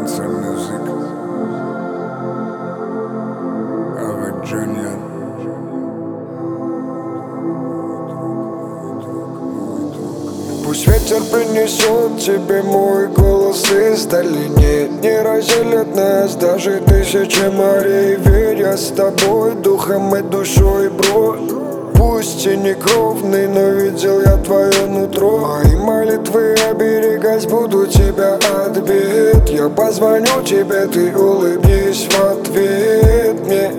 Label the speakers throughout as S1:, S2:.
S1: Answer Music, Аваджанян. Пусть ветер принесет тебе мой голос издали. Нет, не разделят нас даже тысячи морей. Верь, я с тобой духом и душой, бро. Пусть и не кровный, но видел я твое нутро. Мои молитвы оберегать буду тебя от бед. Я позвоню тебе, ты улыбнись в ответ мне.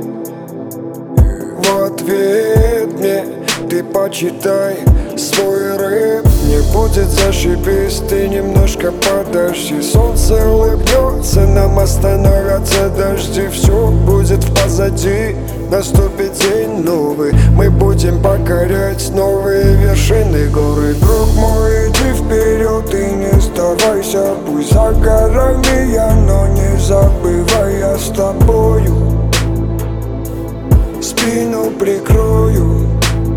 S1: В ответ мне ты почитай свой рэп. Не будет зашибись, ты немножко подожди. Солнце улыбнется, нам остановятся дожди. Все будет позади, наступит день новый. Мы будем покорять новые вершины горы. Друг мой, иди вперед и не сдавайся. Пусть за горами я, но не забывай, я с тобою. Спину прикрою.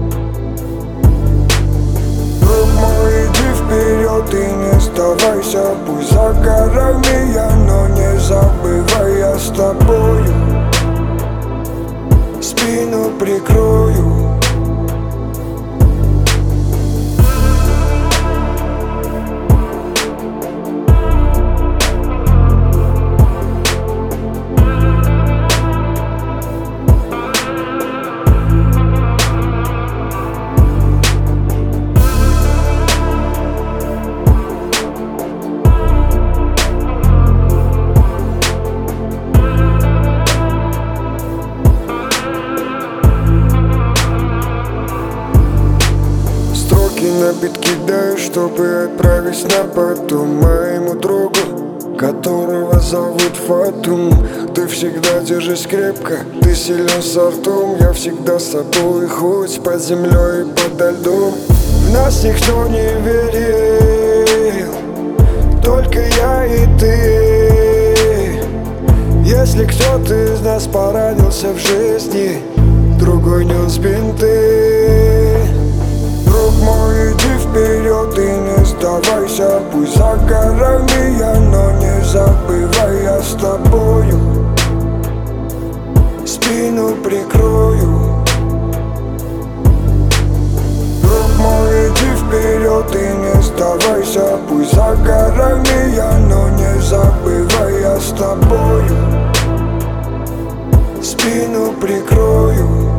S1: Друг мой, иди вперед и не сдавайся. Пусть за горами я, но не забывай, я с тобою. Спину прикрою. На бит кидаю, чтобы отправить на потом моему другу, которого зовут Фатум. Ты всегда держись крепко, ты силен со ртом. Я всегда с тобой, хоть под землей и подо льдом. В нас никто не верил, только я и ты. Если кто-то из нас поранился в жизни, другой нес бинты. Друг мой, иди вперед и не сдавайся. Пусть за горами я, но не забывай, я с тобою. Спину прикрою. Друг мой, иди вперед и не сдавайся. Пусть за горами я, но не забывай, я с тобою. Спину прикрою.